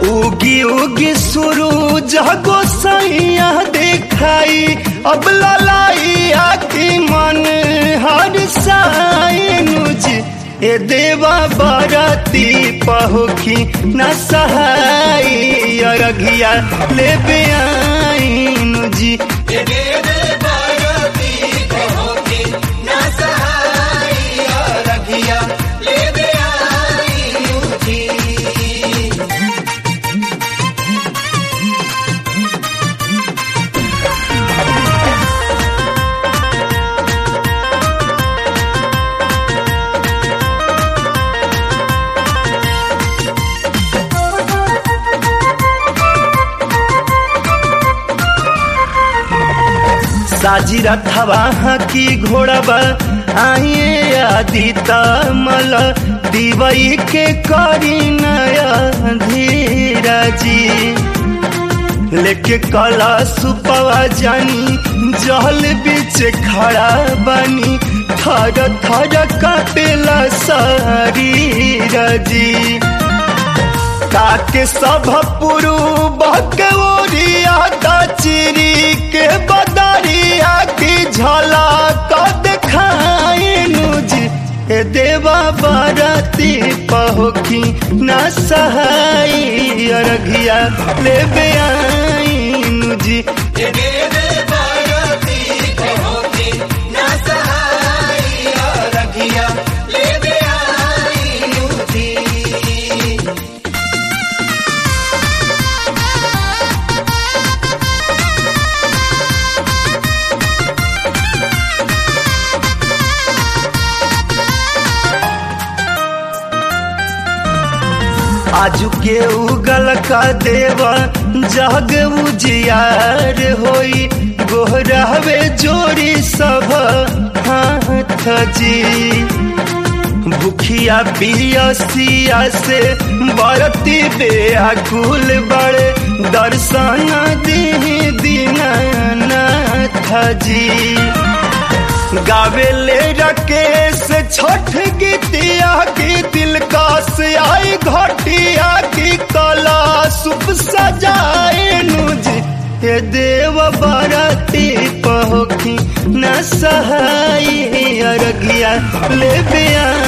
उगी उगी सूरज गोसाइया देखाई अब ललाइया की मन हर साइनु जी ए देवा बरती पहुखी न सहाई अरघिया लेबे आइनु जी साजी रथवा की घोड़बा आइए आदि तमल दिवई के करी नया धीराजी लेके कला सुपवा जानी जल बीच खड़ा बनी थर थर कटेला शरीरजी ताके सब पुरु बकवरिया चिरी के बदरिया की झलक दिखाइनु जी ए देवा बरती पहुखी न सहाई अरघिया लेबे आइनु जी आजू के उगल का देवा जग उजियार होई गोहरावे जोड़ी सब हाथ जी भूखिया पियसिया से बरती बेअकुल बड़े दर्शन दी दीनानाथ जी गावे ले राकेश छठ गीतिया की दिलकश आई घटिया की कला सुप सजाए नुजी हे देव बरती पहुखी न सहाई अरगिया ले बिया